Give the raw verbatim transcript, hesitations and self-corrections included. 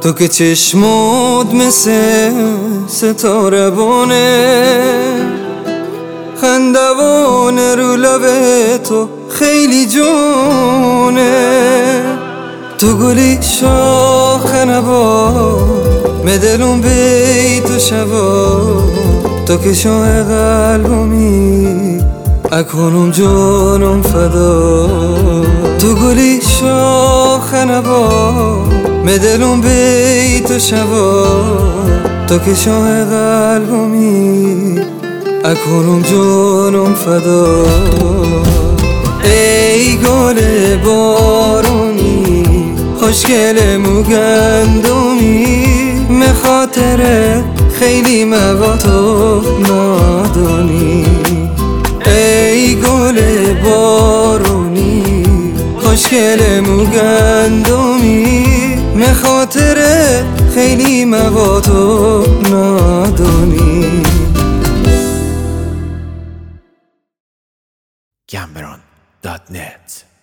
تو که چشمات مثل ستاره بونه، خندوانه رو لب تو خیلی جونه. تو گلی شاخ نبا مدلون بی تو شبا، تو که شاه قلبمی اکنون جانم فدا. تو گلی شاخ نبا مدلون بی تو شبا، تو که شاه قلبمی اکنون جانم فدا. ای گل بارونی خوشگل موگندمی، مخاطره خیلی موا تو نادونی. ای گل بارونی خوشگل موگندمی، مخاطره خیلی موا تو نادونی. گمبران دات نت